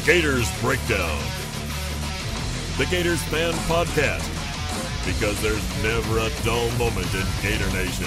Gators Breakdown, the Gators Fan Podcast, because there's never a dull moment in Gator Nation.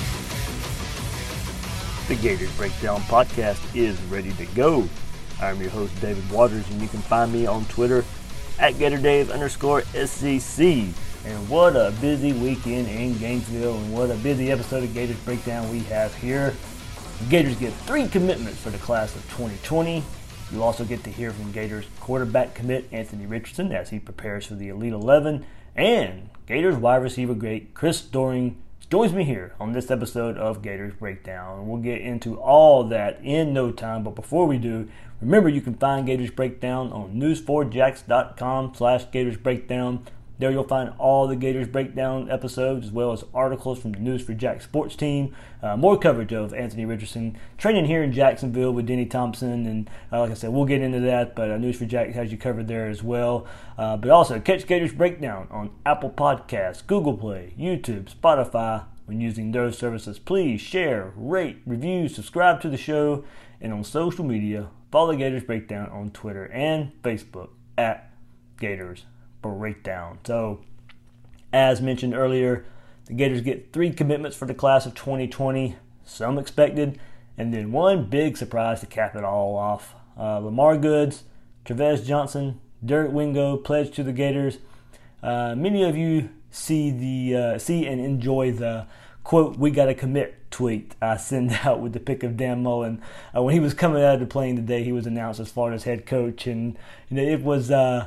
The Gators Breakdown Podcast is ready to go. I'm your host, David Waters, and you can find me on Twitter at GatorDave_SCC. And what a busy weekend in Gainesville, and what a busy episode of Gators Breakdown we have here. The Gators get 3 commitments for the class of 2020. You also get to hear from Gators quarterback commit Anthony Richardson as he prepares for the Elite 11. And Gators wide receiver great Chris Doering joins me here on this episode of Gators Breakdown. And we'll get into all that in no time. But before we do, remember you can find Gators Breakdown on news4jax.com/Gators Breakdown. There you'll find all the Gators Breakdown episodes, as well as articles from the News4Jax sports team. More coverage of Anthony Richardson training here in Jacksonville with Denny Thompson. And like I said, we'll get into that, but News4Jax has you covered there as well. But also, catch Gators Breakdown on Apple Podcasts, Google Play, YouTube, Spotify. When using those services, please share, rate, review, subscribe to the show. And on social media, follow Gators Breakdown on Twitter and Facebook at Gators Breakdown. So, as mentioned earlier, the Gators get 3 commitments for the class of 2020, some expected, and then one big surprise to cap it all off. Lamar Goods, Trevez Johnson, Derek Wingo pledged to the Gators. Many of you see and enjoy the quote, "We gotta commit" tweet I send out with the pick of Dan Mullen. When he was coming out of the plane today, he was announced as Florida's head coach, and it was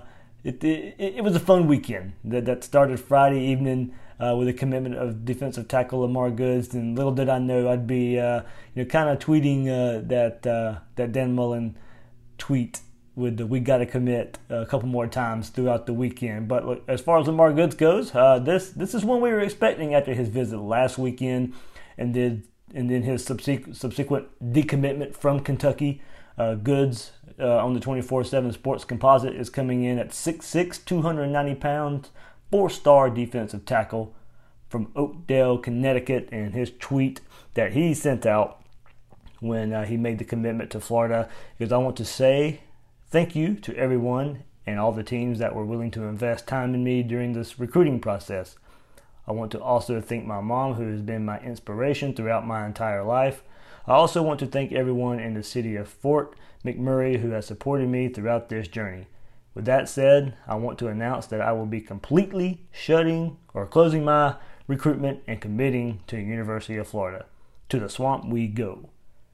It was a fun weekend that started Friday evening with a commitment of defensive tackle Lamar Goods, and little did I know I'd be kind of tweeting that Dan Mullen tweet with the "we got to commit" a couple more times throughout the weekend. But look, as far as Lamar Goods goes, this is one we were expecting after his visit last weekend, and then his subsequent decommitment from Kentucky. Goods on the 24/7 Sports Composite is coming in at 6'6", 290 pounds, 4-star defensive tackle from Oakdale, Connecticut. And his tweet that he sent out when he made the commitment to Florida is, "I want to say thank you to everyone and all the teams that were willing to invest time in me during this recruiting process. I want to also thank my mom, who has been my inspiration throughout my entire life. I also want to thank everyone in the city of Fort McMurray who has supported me throughout this journey. With that said, I want to announce that I will be completely closing my recruitment and committing to the University of Florida. To the Swamp we go."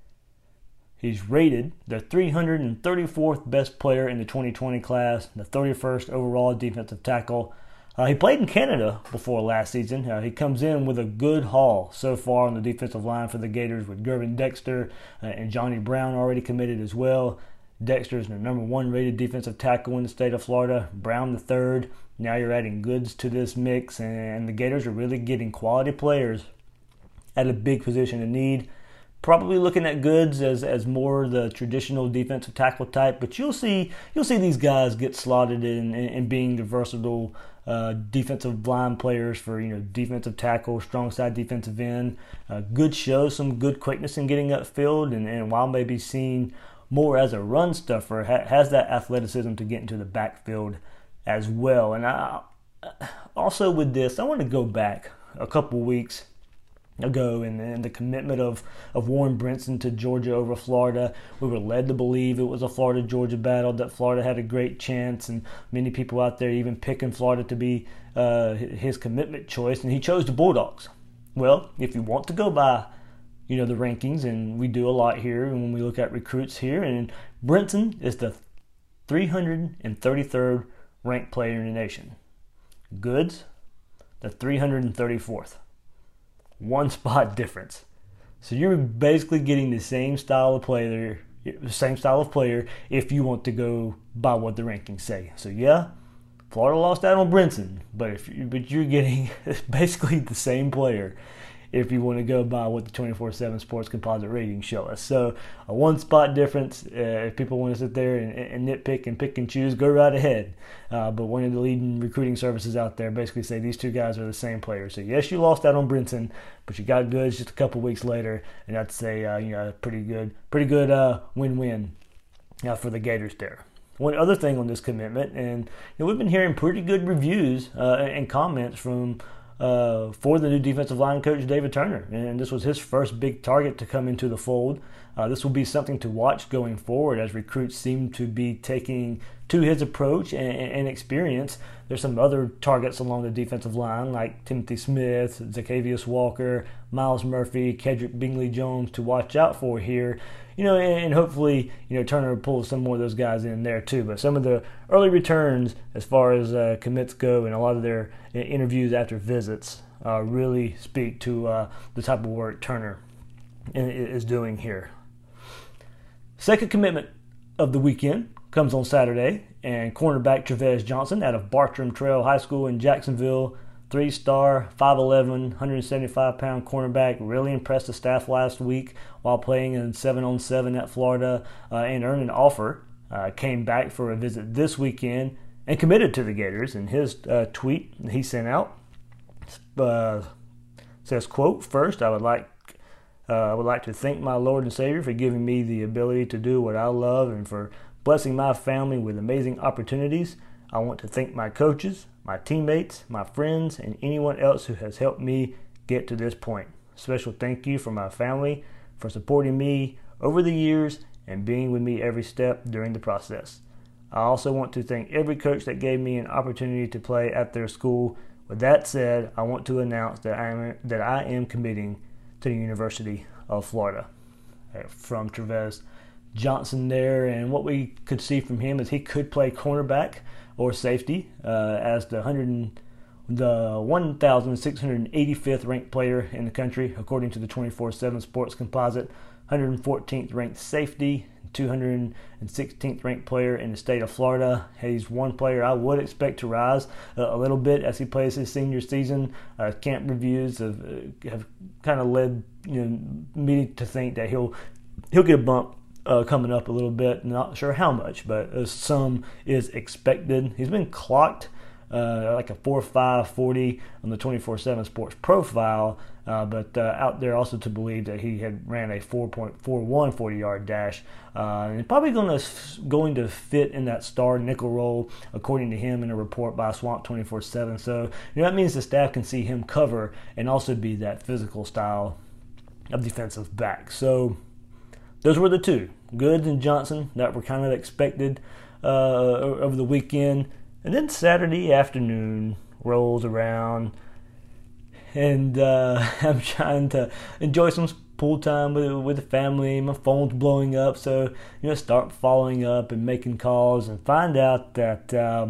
He's rated the 334th best player in the 2020 class, the 31st overall defensive tackle. He played in Canada before last season. He comes in with a good haul so far on the defensive line for the Gators, with Gervin Dexter and Johnny Brown already committed as well. Dexter is the number 1 rated defensive tackle in the state of Florida, Brown the 3rd. Now you're adding Goods to this mix, and the Gators are really getting quality players at a big position of need. Probably looking at Goods as more the traditional defensive tackle type, but you'll see these guys get slotted in being the versatile defensive line players for defensive tackle, strong side defensive end. Good shows some good quickness in getting upfield, and while maybe seen more as a run stuffer, has that athleticism to get into the backfield as well. And also with this, I want to go back a couple weeks ago and the commitment of Warren Brinson to Georgia over Florida. We were led to believe it was a Florida-Georgia battle, that Florida had a great chance, and many people out there even picking Florida to be his commitment choice, and he chose the Bulldogs. Well, if you want to go by the rankings, and we do a lot here and when we look at recruits here, and Brinson is the 333rd ranked player in the nation. Goods, the 334th. 1 spot difference. So you're basically getting the same style of player if you want to go by what the rankings say. So yeah, Florida lost out on Brinson, but you're getting basically the same player if you want to go by what the 24/7 Sports Composite ratings show us. So a 1 spot difference. If people want to sit there and nitpick and pick and choose, go right ahead. But one of the leading recruiting services out there basically say these 2 guys are the same players. So yes, you lost out on Brinson, but you got Goods just a couple weeks later, and that's a pretty good win-win for the Gators there. one other thing on this commitment, and we've been hearing pretty good reviews and comments from for the new defensive line coach, David Turner. And this was his first big target to come into the fold. This will be something to watch going forward as recruits seem to be taking to his approach and experience. There's some other targets along the defensive line like Timothy Smith, Zacchaeus Walker, Miles Murphy, Kedrick Bingley-Jones to watch out for here. And hopefully, Turner pulls some more of those guys in there too. But some of the early returns as far as commits go and a lot of their interviews after visits really speak to the type of work Turner is doing here. Second commitment of the weekend comes on Saturday, and cornerback Trevez Johnson out of Bartram Trail High School in Jacksonville, 3-star, 5'11", 175-pound cornerback, really impressed the staff last week while playing in 7-on-7 at Florida and earned an offer. Came back for a visit this weekend and committed to the Gators. In his tweet he sent out, says, quote, "First, I would like to thank my Lord and Savior for giving me the ability to do what I love and for blessing my family with amazing opportunities. I want to thank my coaches, my teammates, my friends, and anyone else who has helped me get to this point. Special thank you for my family for supporting me over the years and being with me every step during the process. I also want to thank every coach that gave me an opportunity to play at their school. With that said, I want to announce that I am committing to the University of Florida." From Trevez Johnson there, and what we could see from him is he could play cornerback or safety as the 1,685th ranked player in the country according to the 24/7 Sports Composite, 114th ranked safety, 216th ranked player in the state of Florida. He's one player I would expect to rise a little bit as he plays his senior season. Camp reviews have kind of led me to think that he'll get a bump coming up a little bit. Not sure how much, but some is expected. He's been clocked like a 4.5 40 on the 24/7 Sports profile, but out there also to believe that he had ran a 4.41 40-yard dash, and probably going to fit in that star nickel role according to him in a report by Swamp 24/7. So that means the staff can see him cover and also be that physical style of defensive back. So those were the two, Goods and Johnson, that were kind of expected over the weekend. And then Saturday afternoon rolls around, and I'm trying to enjoy some pool time with the family. My phone's blowing up, so start following up and making calls, and find out that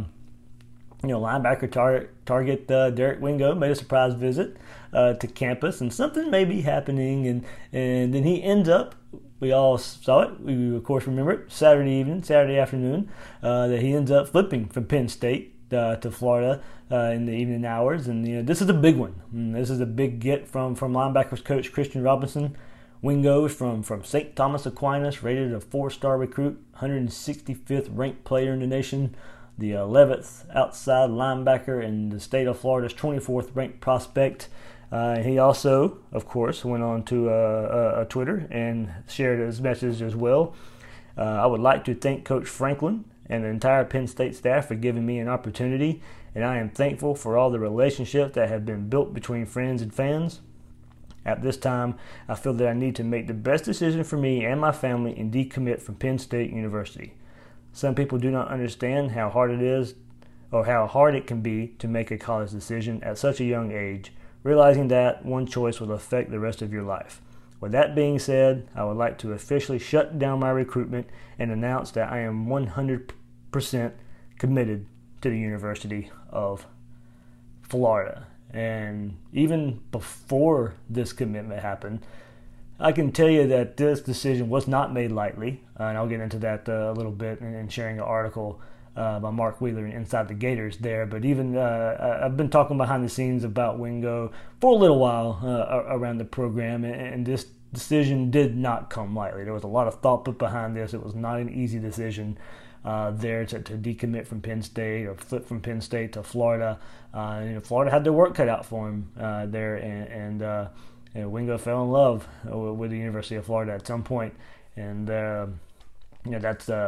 linebacker target Derek Wingo made a surprise visit to campus, and something may be happening, and then he ends up. We all saw it. We, of course, remember it. Saturday afternoon, that he ends up flipping from Penn State to Florida in the evening hours. And this is a big one. This is a big get from linebackers coach Christian Robinson. Wingo is from St. Thomas Aquinas, rated a 4-star recruit, 165th ranked player in the nation, the 11th outside linebacker in the state of Florida's 24th ranked prospect. He also, of course, went on to Twitter and shared his message as well. I would like to thank Coach Franklin and the entire Penn State staff for giving me an opportunity, and I am thankful for all the relationships that have been built between friends and fans. At this time, I feel that I need to make the best decision for me and my family and decommit from Penn State University. Some people do not understand how hard it is or how hard it can be to make a college decision at such a young age, realizing that one choice will affect the rest of your life. With that being said, I would like to officially shut down my recruitment and announce that I am 100% committed to the University of Florida. And even before this commitment happened, I can tell you that this decision was not made lightly, and I'll get into that a little bit in sharing an article by Mark Wheeler in Inside the Gators there. But even I've been talking behind the scenes about Wingo for a little while around the program, and this decision did not come lightly. There was a lot of thought put behind this. It was not an easy decision there to decommit from Penn State or flip from Penn State to Florida. Florida had their work cut out for him there, and Wingo fell in love with the University of Florida at some point, and that's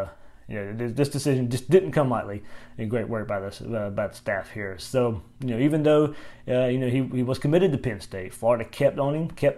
This decision just didn't come lightly, and great work by the staff here. So, even though, he was committed to Penn State, Florida kept on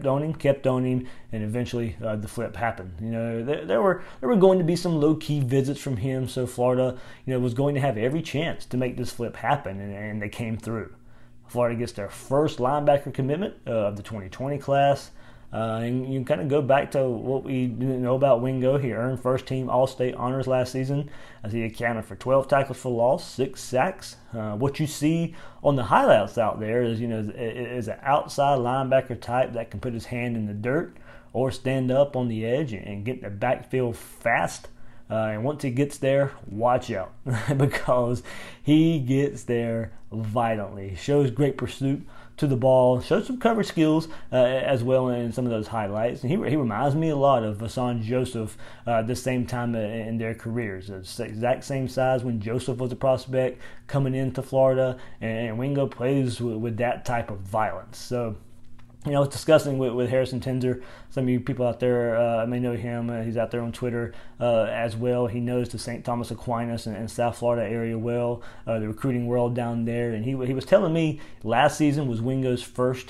him, and eventually the flip happened. There were going to be some low-key visits from him, so Florida, was going to have every chance to make this flip happen, and they came through. Florida gets their first linebacker commitment of the 2020 class. And you kind of go back to what we know about Wingo. He earned first-team All-State honors last season as he accounted for 12 tackles for loss, 6 sacks. What you see on the highlights out there is, is an outside linebacker type that can put his hand in the dirt or stand up on the edge and get in the backfield fast. And once he gets there, watch out because he gets there violently. He shows great pursuit to the ball, shows some cover skills as well in some of those highlights. And he reminds me a lot of Vashawn Joseph this same time in their careers. It's the exact same size when Joseph was a prospect coming into Florida, and Wingo plays with that type of violence. So, I was discussing with Harrison Tenzer. Some of you people out there may know him. He's out there on Twitter as well. He knows the St. Thomas Aquinas and South Florida area well, the recruiting world down there. And he was telling me last season was Wingo's first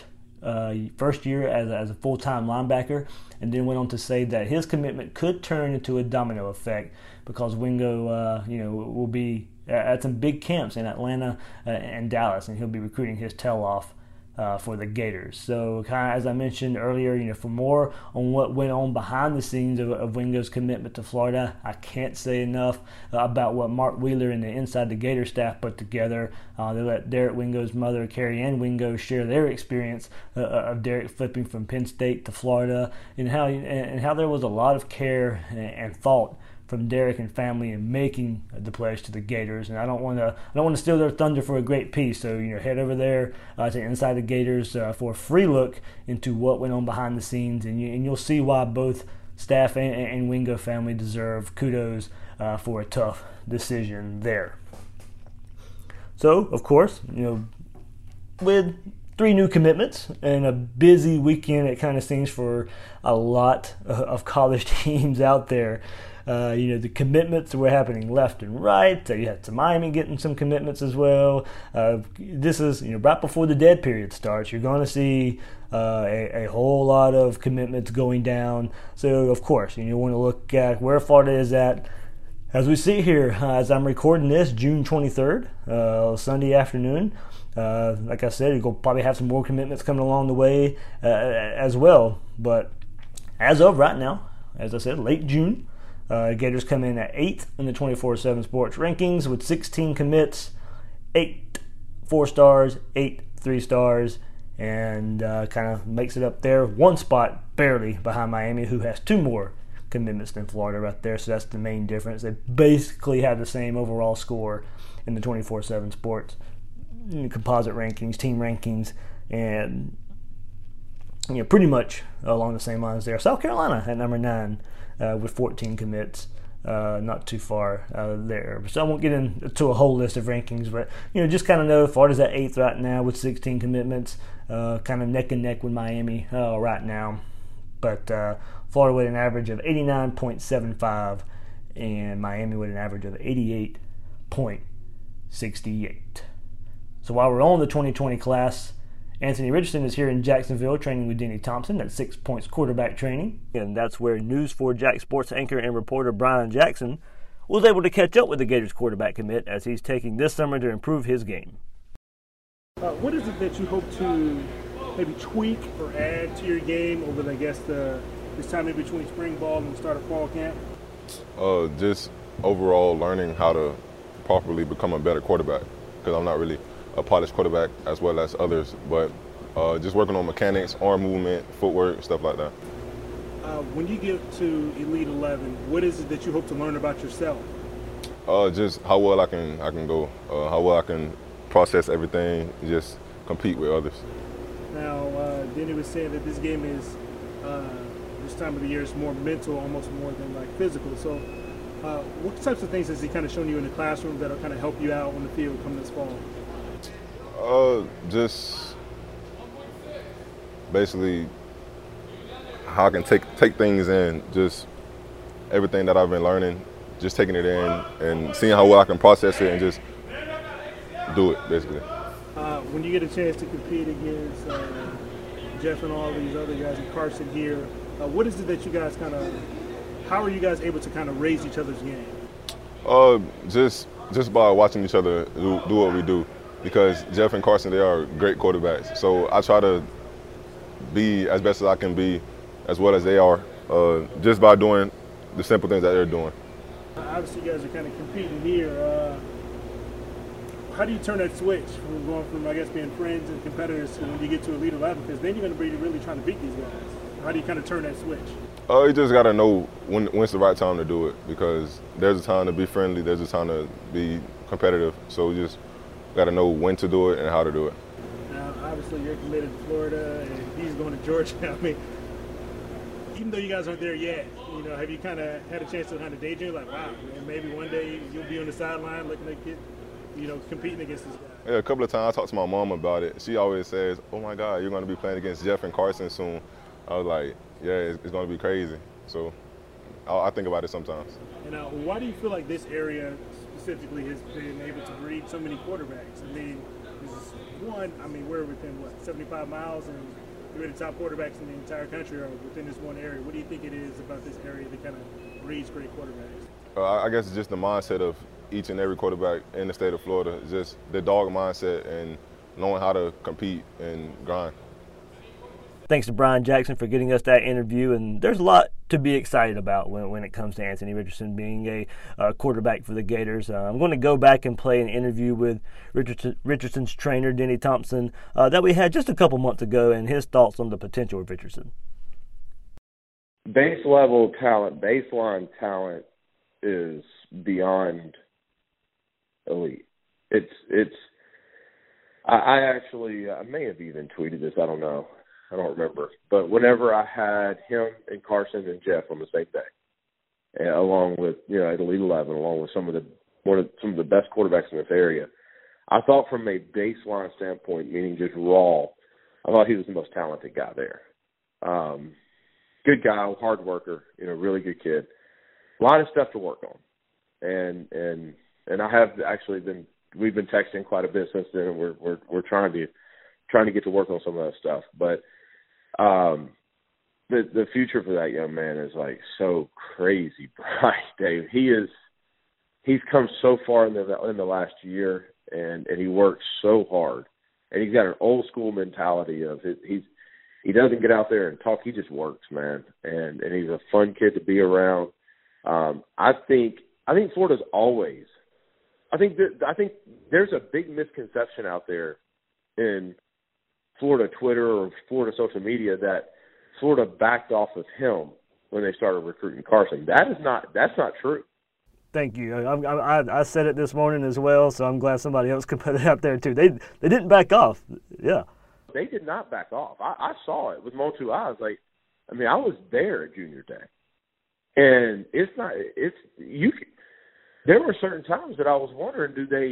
year as a full-time linebacker, and then went on to say that his commitment could turn into a domino effect because Wingo, will be at some big camps in Atlanta and Dallas, and he'll be recruiting his tail off for the Gators. So kind of as I mentioned earlier, for more on what went on behind the scenes of Wingo's commitment to Florida, I can't say enough about what Mark Wheeler and the Inside the Gator staff put together. They let Derek Wingo's mother, Carrie Ann Wingo, share their experience of Derek flipping from Penn State to Florida, and how there was a lot of care and thought from Derek and family in making the pledge to the Gators. And I don't want to steal their thunder for a great piece. So head over there to Inside the Gators for a free look into what went on behind the scenes, and you'll see why both staff and Wingo family deserve kudos for a tough decision there. So of course, with 3 new commitments and a busy weekend, it kind of seems for a lot of college teams out there. The commitments were happening left and right. You had Miami getting some commitments as well. This is, right before the dead period starts. You're going to see a whole lot of commitments going down. So, of course, you want to look at where Florida is at. As we see here, as I'm recording this, June 23rd, Sunday afternoon. Like I said, you'll probably have some more commitments coming along the way as well. But as of right now, as I said, late June, Gators come in at 8th in the 24/7 Sports rankings with 16 commits, 8 4 stars, 8 3 stars, and kind of makes it up there. 1 spot barely behind Miami, who has 2 more commitments than Florida right there. So that's the main difference. They basically have the same overall score in the 24/7 Sports composite rankings, team rankings, and pretty much along the same lines there. South Carolina at number 9 with 14 commits, not too far there. So I won't get into a whole list of rankings, but just kind of know Florida's at 8th right now with 16 commitments, kind of neck and neck with Miami right now. But Florida with an average of 89.75 and Miami with an average of 88.68. So while we're on the 2020 class, Anthony Richardson is here in Jacksonville training with Denny Thompson at 6 Points quarterback training. And that's where News4JAX sports anchor and reporter Brian Jackson was able to catch up with the Gators quarterback commit as he's taking this summer to improve his game. What is it that you hope to maybe tweak or add to your game over, this time in between spring ball and the start of fall camp? Just overall learning how to properly become a better quarterback, because I'm not really a polished quarterback as well as others, but just working on mechanics, arm movement, footwork, stuff like that. When you get to Elite 11, what is it that you hope to learn about yourself? Just how well I can go, how well I can process everything, just compete with others. Now, Denny was saying that this game is, this time of the year, is more mental, almost more than physical. So what types of things has he kind of shown you in the classroom that'll kind of help you out on the field come this fall? Just basically how I can take things in, just everything that I've been learning, just taking it in and seeing how well I can process it and just do it, basically. When you get a chance to compete against Jeff and all these other guys and Carson here, what is it that you guys how are you guys able to kind of raise each other's game? Just by watching each other do what we do, because Jeff and Carson, they are great quarterbacks. So I try to be as best as I can be, as well as they are, just by doing the simple things that they're doing. Obviously, you guys are kind of competing here. How do you turn that switch from going from, I guess, being friends and competitors to when you get to Elite 11? Because then you're going to be really trying to beat these guys. How do you kind of turn that switch? You just got to know when's the right time to do it, because there's a time to be friendly, there's a time to be competitive. So you just got to know when to do it and how to do it. Now, obviously, you're committed to Florida, and he's going to Georgia. I mean, even though you guys aren't there yet, have you kind of had a chance to kind of daydream, like, wow, man, maybe one day you'll be on the sideline looking at kids, competing against this guy? Yeah, a couple of times I talked to my mom about it. She always says, oh my God, you're going to be playing against Jeff and Carson soon. I was like, yeah, it's going to be crazy. So I think about it sometimes. And why do you feel like this area specifically has been able to breed so many quarterbacks? I mean, we're within, 75 miles, and three of the top quarterbacks in the entire country are within this one area. What do you think it is about this area that kind of breeds great quarterbacks? I guess it's just the mindset of each and every quarterback in the state of Florida, just the dog mindset and knowing how to compete and grind. Thanks to Brian Jackson for getting us that interview, and there's a lot to be excited about when it comes to Anthony Richardson being a quarterback for the Gators. I'm going to go back and play an interview with Richardson's trainer, Denny Thompson, that we had just a couple months ago, and his thoughts on the potential of Richardson. Baseline talent is beyond elite. I may have even tweeted this, I don't know. I don't remember. But whenever I had him and Carson and Jeff on the same day, and along with, at Elite 11, along with some of the best quarterbacks in this area, I thought from a baseline standpoint, meaning just raw, I thought he was the most talented guy there. Good guy, hard worker, really good kid. A lot of stuff to work on. And I have actually we've been texting quite a bit since then, and we're trying to get to work on some of that stuff. But the future for that young man is like so crazy bright, Dave. He's come so far in the last year, and he works so hard, and he's got an old school mentality of he doesn't get out there and talk, he just works, man, and he's a fun kid to be around. I think Florida's always. I think there's a big misconception out there in Florida Twitter or Florida social media that Florida backed off of him when they started recruiting Carson. That's not true. Thank you. I said it this morning as well, so I'm glad somebody else could put it out there too. They didn't back off. Yeah. They did not back off. I saw it with my own two eyes. I was there at junior day, and there were certain times that I was wondering,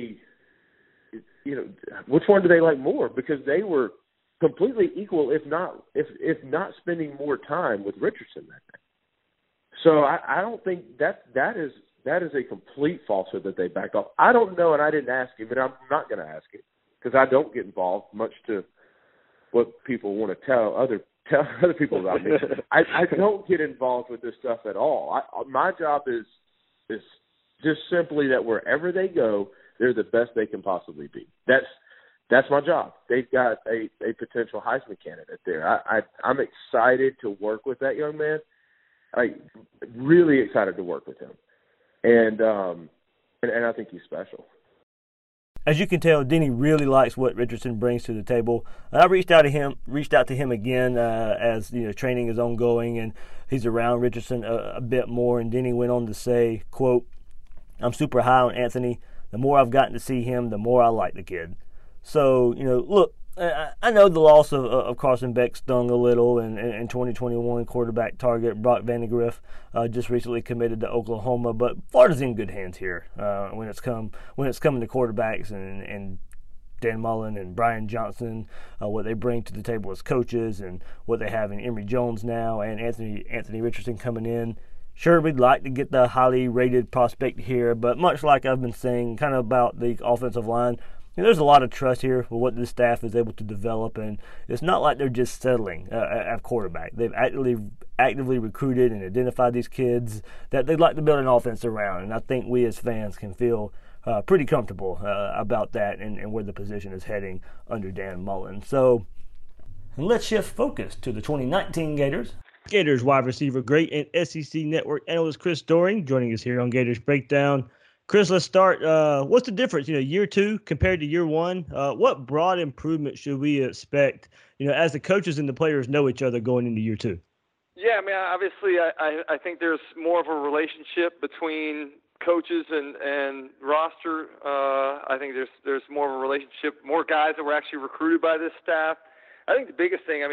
which one do they like more? Because they were completely equal, if not spending more time with Richardson that day. So I don't think that is a complete falsehood that they backed off. I don't know, and I didn't ask him, but I'm not going to ask him because I don't get involved much to what people want to tell other people about me. I don't get involved with this stuff at all. My job is just simply that wherever they go, they're the best they can possibly be. That's my job. They've got a potential Heisman candidate there. I'm excited to work with that young man. Really excited to work with him, and I think he's special. As you can tell, Denny really likes what Richardson brings to the table. I reached out to him again as training is ongoing and he's around Richardson a bit more. And Denny went on to say, quote, "I'm super high on Anthony. The more I've gotten to see him, the more I like the kid." So, look, I know the loss of Carson Beck stung a little, and 2021 quarterback target Brock Vandegrift just recently committed to Oklahoma, but Florida's in good hands here when it's coming to quarterbacks and Dan Mullen and Brian Johnson, what they bring to the table as coaches, and what they have in Emory Jones now and Anthony Richardson coming in. Sure, we'd like to get the highly rated prospect here, but much like I've been saying kind of about the offensive line, there's a lot of trust here for what this staff is able to develop, and it's not like they're just settling at quarterback. They've actively recruited and identified these kids that they'd like to build an offense around, and I think we as fans can feel pretty comfortable about that and where the position is heading under Dan Mullen. So let's shift focus to the 2019 Gators. Gators wide receiver great and SEC Network analyst Chris Doering joining us here on Gators Breakdown. Chris, let's start. What's the difference, year two compared to year one? What broad improvement should we expect, as the coaches and the players know each other going into year two? Yeah, I mean, obviously, I think there's more of a relationship between coaches and roster. I think there's more of a relationship, more guys that were actually recruited by this staff. I think the biggest thing,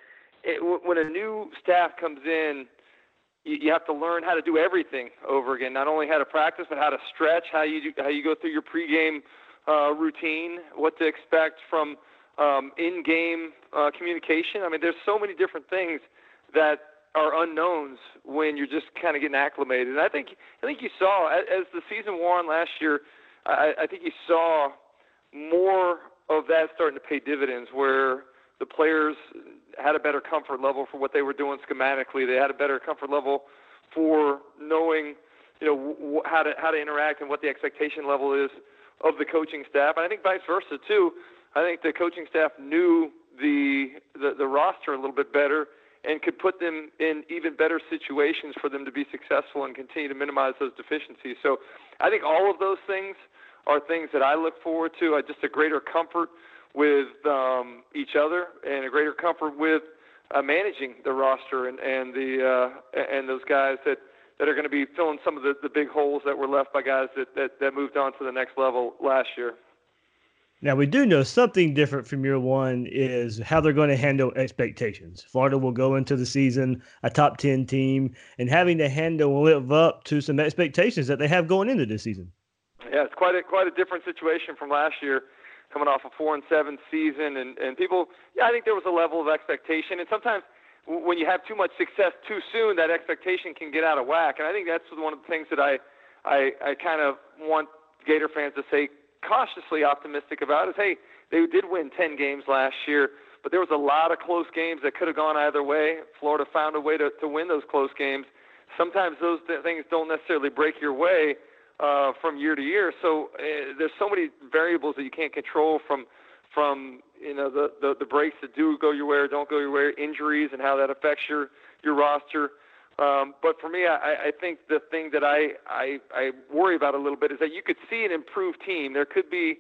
when a new staff comes in, you have to learn how to do everything over again. Not only how to practice, but how to stretch, how you go through your pregame routine, what to expect from in-game communication. I mean, there's so many different things that are unknowns when you're just kind of getting acclimated. And I think you saw as the season wore on last year. I think you saw more of that starting to pay dividends, where the players had a better comfort level for what they were doing schematically. They had a better comfort level for knowing, how to interact and what the expectation level is of the coaching staff. And I think vice versa too. I think the coaching staff knew the roster a little bit better and could put them in even better situations for them to be successful and continue to minimize those deficiencies. So I think all of those things are things that I look forward to. Just a greater comfort with each other and a greater comfort with managing the roster and those guys that are going to be filling some of the big holes that were left by guys that moved on to the next level last year. Now, we do know something different from year one is how they're going to handle expectations. Florida will go into the season a top 10 team and having to handle and live up to some expectations that they have going into this season. Yeah, it's quite a different situation from last year, coming off a 4-7 season, and people, I think there was a level of expectation, and sometimes when you have too much success too soon, that expectation can get out of whack, and I think that's one of the things that I kind of want Gator fans to say cautiously optimistic about is, hey, they did win 10 games last year, but there was a lot of close games that could have gone either way. Florida found a way to win those close games. Sometimes those things don't necessarily break your way from year to year. So there's so many variables that you can't control from the breaks that do go your way or don't go your way, injuries and how that affects your roster. But for me, I think the thing that I worry about a little bit is that you could see an improved team. There could be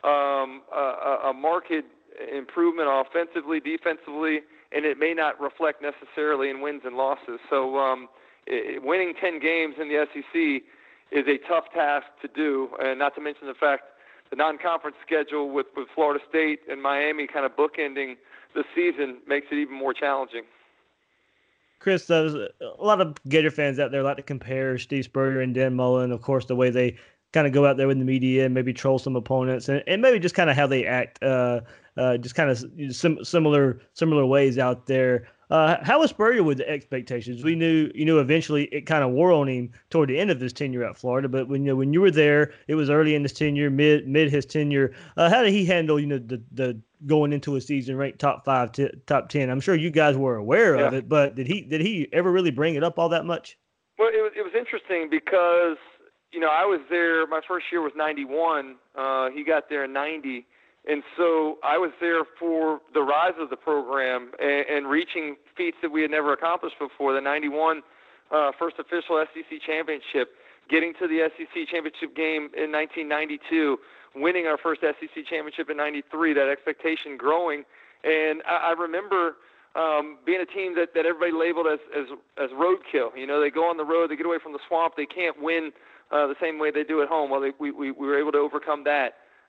a marked improvement offensively, defensively, and it may not reflect necessarily in wins and losses. So winning 10 games in the SEC is a tough task to do, and not to mention the fact the non-conference schedule with Florida State and Miami kind of bookending the season makes it even more challenging. Chris, there's a lot of Gator fans out there like to compare Steve Spurrier and Dan Mullen, of course, the way they kind of go out there with the media and maybe troll some opponents and maybe just kind of how they act, just kind of similar ways out there. How was Spurrier with the expectations? We knew, eventually it kind of wore on him toward the end of his tenure at Florida, but when you were there, it was early in his tenure, mid his tenure. How did he handle, the going into a season ranked top 5, top 10? I'm sure you guys were aware of it, but did he ever really bring it up all that much? Well, it was interesting because, I was there, my first year was 91. He got there in 90. And so I was there for the rise of the program and reaching feats that we had never accomplished before. The 91 first official SEC championship, getting to the SEC championship game in 1992, winning our first SEC championship in 93, that expectation growing. And I remember being a team that everybody labeled as roadkill. They go on the road, they get away from the swamp, they can't win the same way they do at home. Well, we were able to overcome that.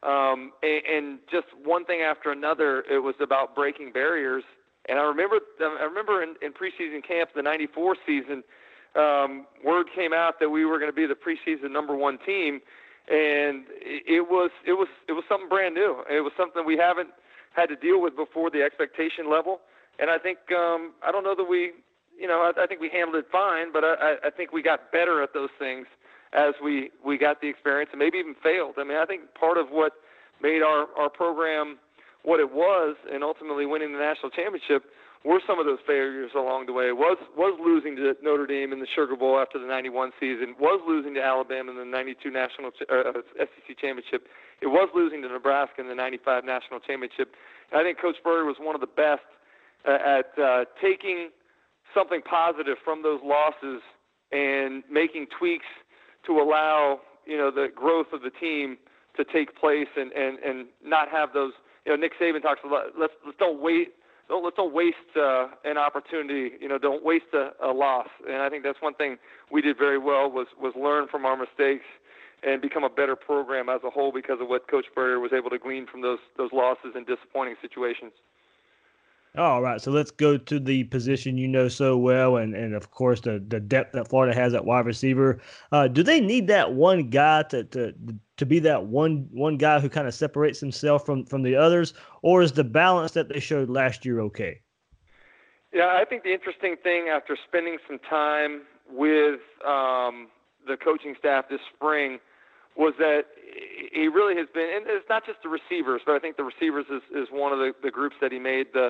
And just one thing after another, it was about breaking barriers. And I remember in preseason camp, the 94 season, word came out that we were going to be the preseason #1 team. And it was something brand new. It was something we haven't had to deal with before, the expectation level. And I think, I don't know that we I think we handled it fine, but I think we got better at those things as we got the experience, and maybe even failed. I mean, I think part of what made our program what it was, and ultimately winning the national championship, were some of those failures along the way. It was losing to Notre Dame in the Sugar Bowl after the '91 season. Was losing to Alabama in the '92 SEC championship. It was losing to Nebraska in the '95 national championship. And I think Coach Spurrier was one of the best at taking something positive from those losses and making tweaks to allow the growth of the team to take place and not have those. Nick Saban talks a lot. Let's don't waste an opportunity. Don't waste a loss. And I think that's one thing we did very well was learn from our mistakes and become a better program as a whole because of what Coach Spurrier was able to glean from those losses and disappointing situations. All right, so let's go to the position you know so well, and of course the depth that Florida has at wide receiver. Do they need that one guy to be that one guy who kind of separates himself from the others, or is the balance that they showed last year okay? Yeah, I think the interesting thing after spending some time with the coaching staff this spring was that he really has been, and it's not just the receivers, but I think the receivers is one of the groups that he made the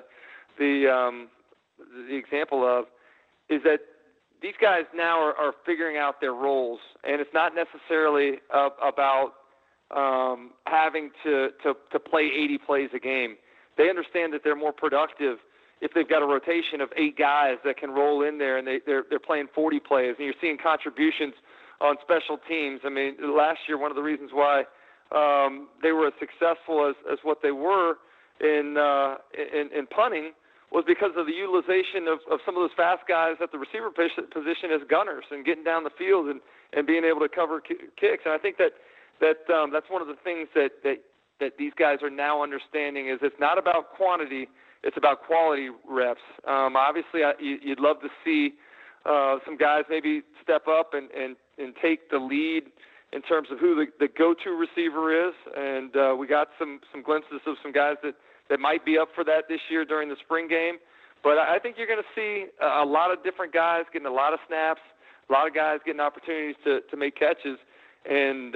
example of, is that these guys now are figuring out their roles, and it's not necessarily about having to play 80 plays a game. They understand that they're more productive if they've got a rotation of 8 guys that can roll in there, and they're playing 40 plays, and you're seeing contributions on special teams. I mean, last year, one of the reasons why they were as successful as what they were in punting was because of the utilization of some of those fast guys at the receiver position as gunners and getting down the field and being able to cover kicks. And I think that's one of the things that these guys are now understanding is it's not about quantity, it's about quality reps. Obviously, you'd love to see some guys maybe step up and take the lead in terms of who the go-to receiver is. And we got some glimpses of some guys that might be up for that this year during the spring game. But I think you're going to see a lot of different guys getting a lot of snaps, a lot of guys getting opportunities to make catches. And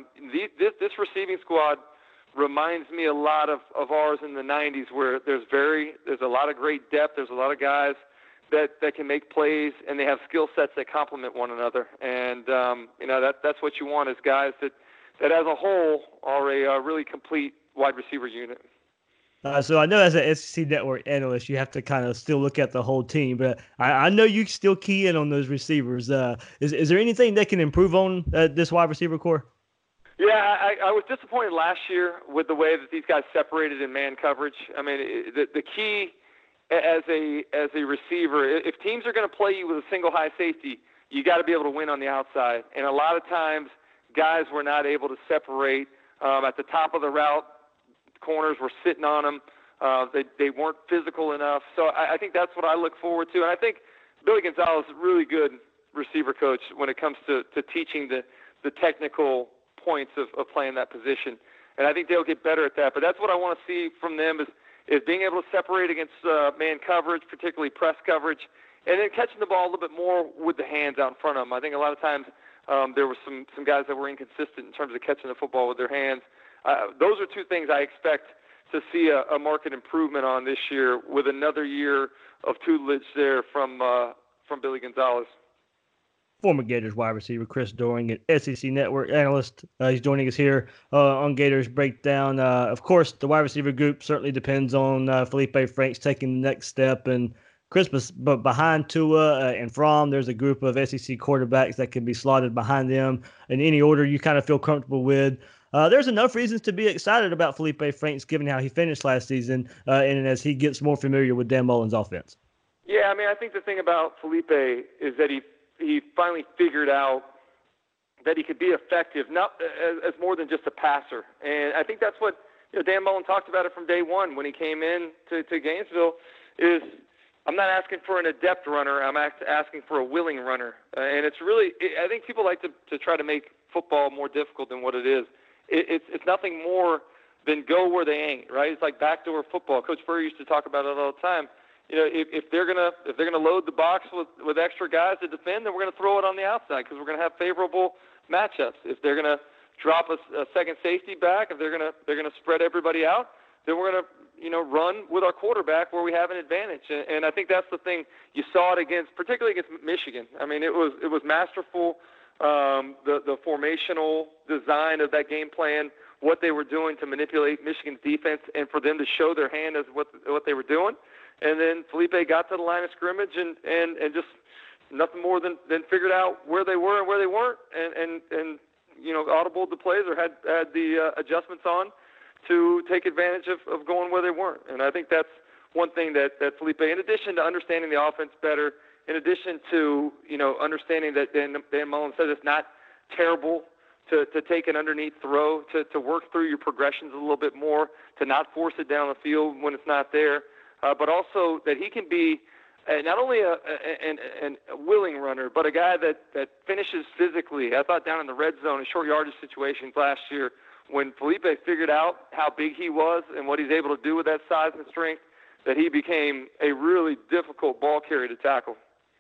this receiving squad reminds me a lot of ours in the 90s, where there's a lot of great depth. There's a lot of guys that can make plays, and they have skill sets that complement one another. And that's what you want is guys that as a whole are a really complete wide receiver unit. So I know as an SEC Network analyst, you have to kind of still look at the whole team, but I know you still key in on those receivers. Is there anything that can improve on this wide receiver core? Yeah, I was disappointed last year with the way that these guys separated in man coverage. I mean, the key as a receiver, if teams are going to play you with a single high safety, you got to be able to win on the outside. And a lot of times, guys were not able to separate at the top of the route. Corners were sitting on them. They weren't physical enough. So I think that's what I look forward to. And I think Billy Gonzalez is a really good receiver coach when it comes to teaching the technical points of playing that position. And I think they'll get better at that. But that's what I want to see from them is being able to separate against man coverage, particularly press coverage, and then catching the ball a little bit more with the hands out in front of them. I think a lot of times there were some guys that were inconsistent in terms of catching the football with their hands. Those are two things I expect to see a market improvement on this year, with another year of tutelage there from Billy Gonzalez. Former Gators wide receiver Chris Doering, an SEC Network analyst. He's joining us here on Gators Breakdown. Of course, the wide receiver group certainly depends on Felipe Franks taking the next step. And Chris, but behind Tua and Fromm, there's a group of SEC quarterbacks that can be slotted behind them in any order you kind of feel comfortable with. There's enough reasons to be excited about Felipe Franks, given how he finished last season, and as he gets more familiar with Dan Mullen's offense. Yeah, I mean, I think the thing about Felipe is that he finally figured out that he could be effective, not as more than just a passer. And I think that's what Dan Mullen talked about it from day one when he came in to Gainesville. Is I'm not asking for an adept runner. I'm asking for a willing runner. And it's really, I think people like to try to make football more difficult than what it is. It's nothing more than go where they ain't, right? It's like backdoor football. Coach Spurrier used to talk about it all the time. if they're gonna load the box with extra guys to defend, then we're gonna throw it on the outside because we're gonna have favorable matchups. If they're gonna drop a second safety back, if they're gonna spread everybody out, then we're gonna run with our quarterback where we have an advantage. And I think that's the thing you saw it particularly against Michigan. I mean, it was masterful. The formational design of that game plan, what they were doing to manipulate Michigan's defense, and for them to show their hand as what they were doing. And then Felipe got to the line of scrimmage and just nothing more than figured out where they were and where they weren't, and audible the plays or had the adjustments on to take advantage of going where they weren't. And I think that's one thing that Felipe, in addition to understanding the offense better, in addition to understanding that Dan Mullen says it's not terrible to take an underneath throw, to work through your progressions a little bit more, to not force it down the field when it's not there, but also that he can be not only a willing runner, but a guy that finishes physically. I thought down in the red zone in short yardage situations last year, when Felipe figured out how big he was and what he's able to do with that size and strength, that he became a really difficult ball carrier to tackle.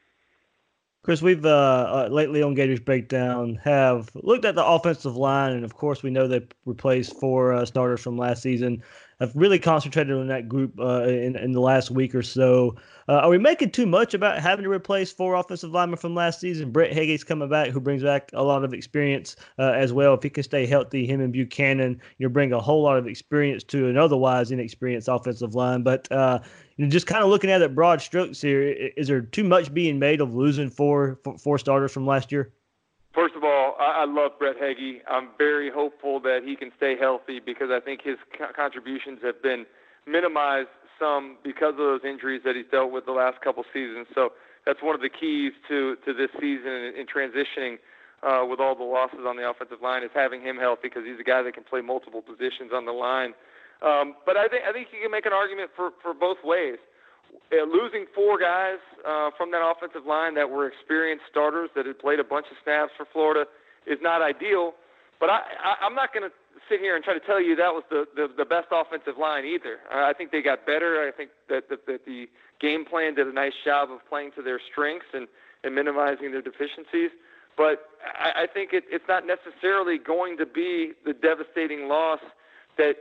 Chris, we've lately on Gators Breakdown have looked at the offensive line, and of course we know they replaced 4 starters from last season. I've really concentrated on that group in the last week or so. Are we making too much about having to replace 4 offensive linemen from last season? Brett Hege's coming back, who brings back a lot of experience as well. If he can stay healthy, him and Buchanan, bring a whole lot of experience to an otherwise inexperienced offensive line. But just kind of looking at it broad strokes here, is there too much being made of losing four starters from last year? First of all, I love Brett Hege. I'm very hopeful that he can stay healthy because I think his contributions have been minimized some because of those injuries that he's dealt with the last couple seasons. So that's one of the keys to this season in transitioning with all the losses on the offensive line is having him healthy because he's a guy that can play multiple positions on the line. But I think you can make an argument for both ways. Losing 4 guys from that offensive line that were experienced starters that had played a bunch of snaps for Florida is not ideal. But I'm not going to sit here and try to tell you that was the best offensive line either. I think they got better. I think that the game plan did a nice job of playing to their strengths and minimizing their deficiencies. But I think it's not necessarily going to be the devastating loss that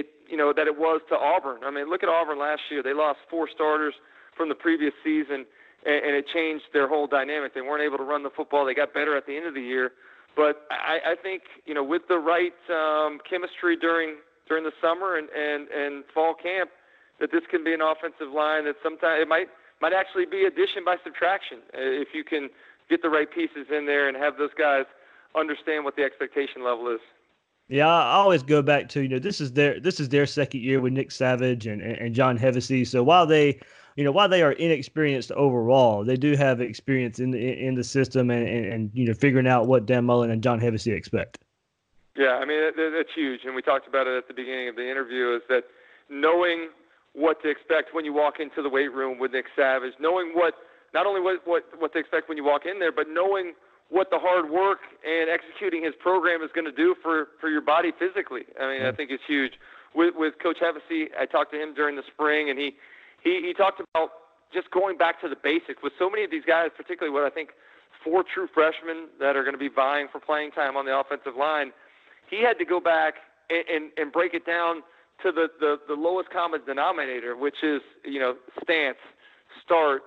it was to Auburn. I mean, look at Auburn last year. They lost 4 starters from the previous season, and it changed their whole dynamic. They weren't able to run the football. They got better at the end of the year. But I think, with the right chemistry during the summer and fall camp, that this can be an offensive line that sometimes it might actually be addition by subtraction if you can get the right pieces in there and have those guys understand what the expectation level is. Yeah, I always go back to, this is their second year with Nick Savage and John Hevesy. So while they are inexperienced overall, they do have experience in the system and figuring out what Dan Mullen and John Hevesy expect. Yeah, I mean, that's huge. And we talked about it at the beginning of the interview, is that knowing what to expect when you walk into the weight room with Nick Savage, knowing not only what to expect when you walk in there, but knowing what the hard work and executing his program is going to do for your body physically. I mean, I think it's huge. With Coach Hevesy, I talked to him during the spring, and he talked about just going back to the basics. With so many of these guys, particularly what I think 4 true freshmen that are going to be vying for playing time on the offensive line, he had to go back and break it down to the lowest common denominator, which is, stance, start,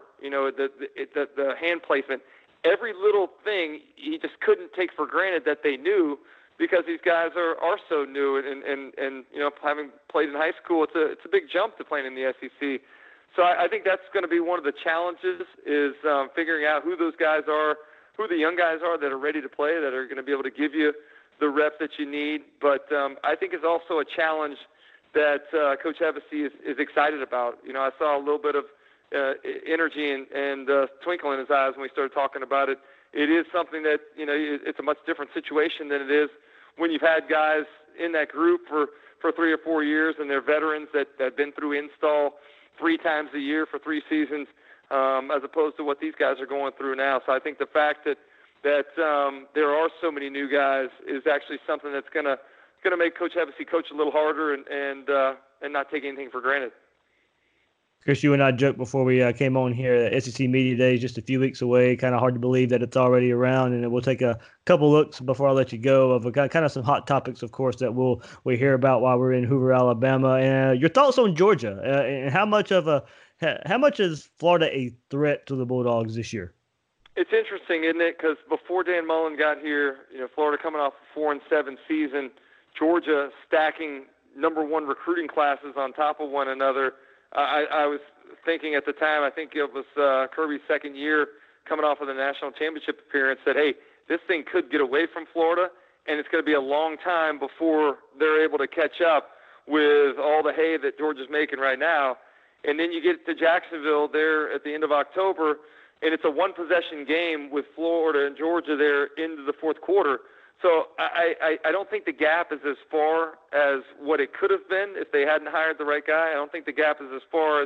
the hand placement. Every little thing he just couldn't take for granted that they knew, because these guys are so new and having played in high school, it's a big jump to playing in the SEC. So I think that's going to be one of the challenges is figuring out who those guys are, who the young guys are that are ready to play, that are going to be able to give you the reps that you need. But I think it's also a challenge that Coach Hevesy is excited about. I saw a little bit of energy and twinkle in his eyes when we started talking about it. It is something that, it's a much different situation than it is when you've had guys in that group for 3 or 4 years and they're veterans that have been through install 3 times a year for 3 seasons, as opposed to what these guys are going through now. So I think the fact that there are so many new guys is actually something that's going to make Coach Hevesy coach a little harder and not take anything for granted. Chris, you and I joked before we came on here that SEC Media Day is just a few weeks away. Kind of hard to believe that it's already around, and we'll take a couple looks before I let you go of kind of some hot topics, of course, that we hear about while we're in Hoover, Alabama. And your thoughts on Georgia and how much is Florida a threat to the Bulldogs this year? It's interesting, isn't it? Because before Dan Mullen got here, Florida coming off a 4-7 season, Georgia stacking number one recruiting classes on top of one another. I was thinking at the time, I think it was Kirby's second year coming off of the national championship appearance, that, hey, this thing could get away from Florida, and it's going to be a long time before they're able to catch up with all the hay that Georgia's making right now. And then you get to Jacksonville there at the end of October, and it's a one-possession game with Florida and Georgia there into the fourth quarter. So I don't think the gap is as far as what it could have been if they hadn't hired the right guy. I don't think the gap is as far as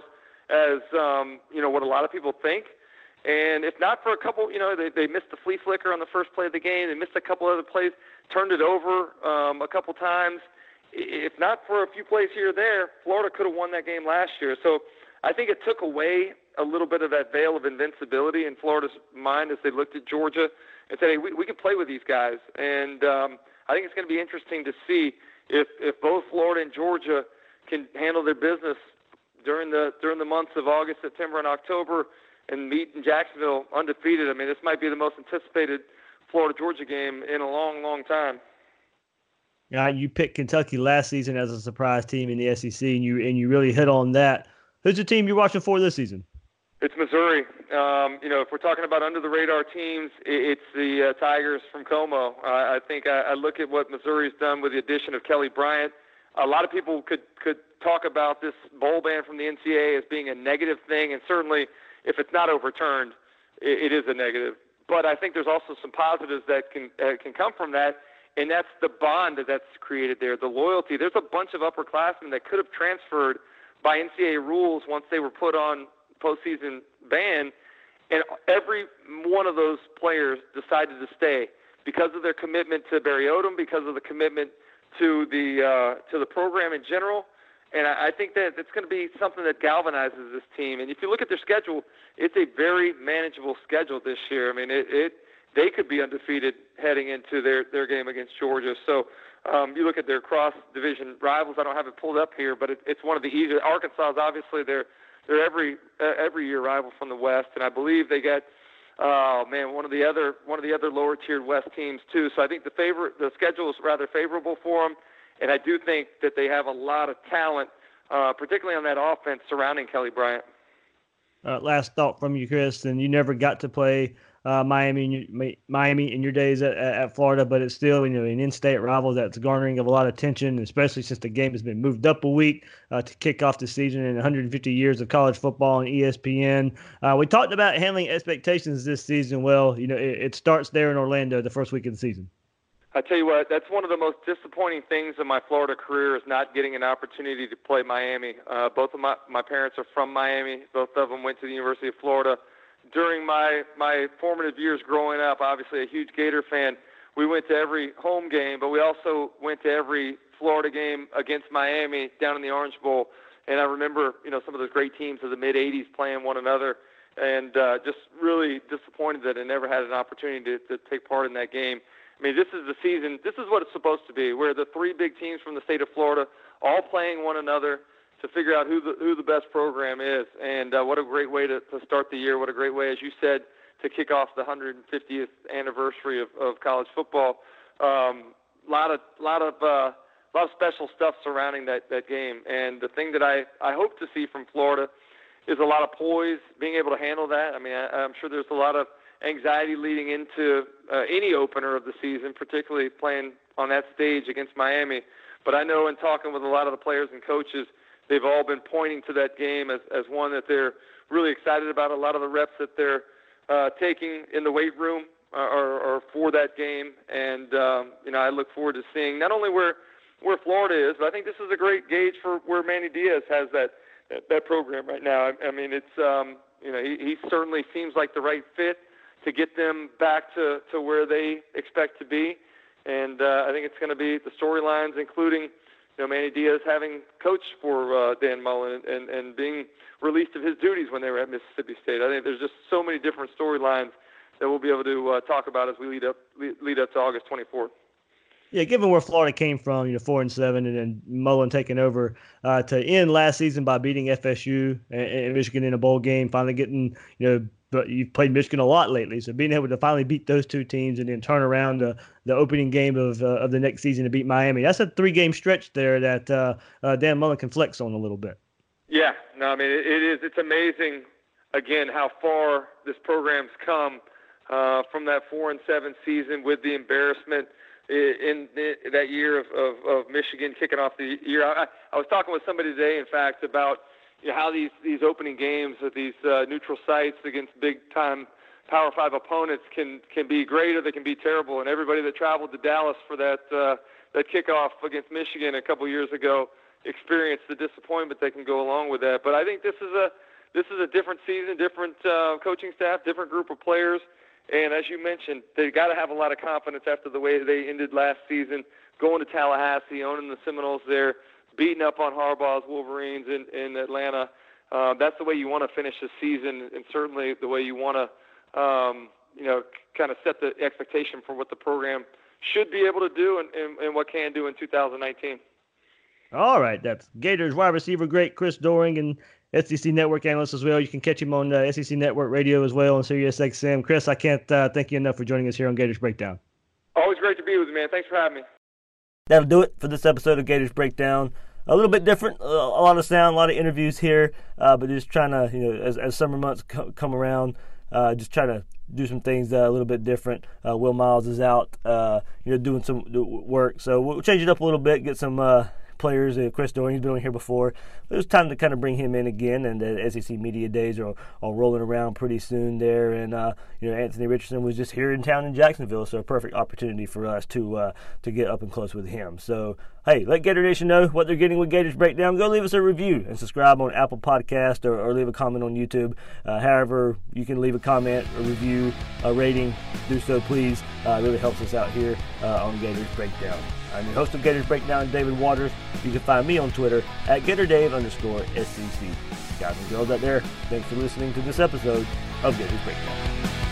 what a lot of people think. And if not for a couple, they missed the flea flicker on the first play of the game. They missed a couple other plays, turned it over a couple times. If not for a few plays here or there, Florida could have won that game last year. So I think it took away a little bit of that veil of invincibility in Florida's mind as they looked at Georgia and said, hey, we can play with these guys. And I think it's going to be interesting to see if both Florida and Georgia can handle their business during the months of August, September, and October and meet in Jacksonville undefeated. I mean, this might be the most anticipated Florida-Georgia game in a long, long time. Yeah, you picked Kentucky last season as a surprise team in the SEC, and you really hit on that. Who's the team you're watching for this season? It's Missouri. If we're talking about under-the-radar teams, it's the Tigers from Como. I think I look at what Missouri's done with the addition of Kelly Bryant. A lot of people could talk about this bowl ban from the NCAA as being a negative thing, and certainly if it's not overturned, it is a negative. But I think there's also some positives that can come from that, and that's the bond that's created there, the loyalty. There's a bunch of upperclassmen that could have transferred by NCAA rules once they were put on postseason ban, and every one of those players decided to stay because of their commitment to Barry Odom, because of the commitment to the program in general. And I think that it's going to be something that galvanizes this team. And if you look at their schedule, it's a very manageable schedule this year. I mean, they could be undefeated heading into their game against Georgia. So you look at their cross-division rivals. I don't have it pulled up here, but it's one of the easier. Arkansas is obviously their every year rival from the West, and I believe they get one of the other lower tiered West teams too. So I think the schedule is rather favorable for them, and I do think that they have a lot of talent, particularly on that offense surrounding Kelly Bryant. Last thought from you, Chris, and you never got to play Miami in your days at Florida, but it's still an in-state rival that's garnering a lot of attention, especially since the game has been moved up a week to kick off the season in 150 years of college football on ESPN. We talked about handling expectations this season. Well, it starts there in Orlando the first week of the season. I tell you what, that's one of the most disappointing things of my Florida career is not getting an opportunity to play Miami. Both of my parents are from Miami. Both of them went to the University of Florida. During my formative years growing up, obviously a huge Gator fan, we went to every home game, but we also went to every Florida game against Miami down in the Orange Bowl. And I remember, some of those great teams of the mid-'80s playing one another, and just really disappointed that I never had an opportunity to take part in that game. I mean, this is the season. This is what it's supposed to be. We're the three big teams from the state of Florida all playing one another to figure out who the best program is. And what a great way to start the year. What a great way, as you said, to kick off the 150th anniversary of college football. Lot of special stuff surrounding that game. And the thing that I hope to see from Florida is a lot of poise, being able to handle that. I mean, I'm sure there's a lot of anxiety leading into any opener of the season, particularly playing on that stage against Miami. But I know in talking with a lot of the players and coaches, they've all been pointing to that game as one that they're really excited about. A lot of the reps that they're taking in the weight room are for that game. And, I look forward to seeing not only where Florida is, but I think this is a great gauge for where Manny Diaz has that program right now. I mean, it's, he certainly seems like the right fit to get them back to where they expect to be. And I think it's going to be the storylines, including Manny Diaz having coached for Dan Mullen and being released of his duties when they were at Mississippi State. I think there's just so many different storylines that we'll be able to talk about as we lead up to August 24th. Yeah, given where Florida came from, 4-7, and then Mullen taking over to end last season by beating FSU and Michigan in a bowl game, finally getting, but you've played Michigan a lot lately, so being able to finally beat those two teams and then turn around the opening game of the next season to beat Miami, that's a 3-game stretch there that Dan Mullen can flex on a little bit. Yeah, no, I mean, it is. It's amazing, again, how far this program's come from that 4-7 season with the embarrassment in that year of Michigan kicking off the year. I was talking with somebody today, in fact, about how these opening games at these neutral sites against big-time Power 5 opponents can be great or they can be terrible. And everybody that traveled to Dallas for that kickoff against Michigan a couple years ago experienced the disappointment that can go along with that. But I think this is a different season, different coaching staff, different group of players. And as you mentioned, they got to have a lot of confidence after the way they ended last season, going to Tallahassee, owning the Seminoles there, beating up on Harbaugh's Wolverines in Atlanta. That's the way you want to finish the season, and certainly the way you want to, kind of set the expectation for what the program should be able to do and what can do in 2019. All right, that's Gators wide receiver great Chris Doering, and SEC Network analyst as well. You can catch him on SEC Network Radio as well on SiriusXM. Chris, I can't thank you enough for joining us here on Gators Breakdown. Always great to be with you, man. Thanks for having me. That'll do it for this episode of Gators Breakdown. A little bit different, a lot of sound, a lot of interviews here, but just trying to, as summer months come around, just trying to do some things a little bit different. Will Miles is out, doing some work, so we'll change it up a little bit, get some players. Chris Doering has been on here before. It was time to kind of bring him in again, and the SEC Media Days are rolling around pretty soon there. And Anthony Richardson was just here in town in Jacksonville, so a perfect opportunity for us to get up and close with him. So hey, let Gator Nation know what they're getting with Gators Breakdown. Go leave us a review and subscribe on Apple Podcast or leave a comment on YouTube. However, you can leave a comment, a review, a rating. Do so, please. It really helps us out here on Gators Breakdown. I'm your host of Gators Breakdown, David Waters. You can find me on Twitter at GatorDave_SEC. Guys and girls out there, thanks for listening to this episode of Gators Breakdown.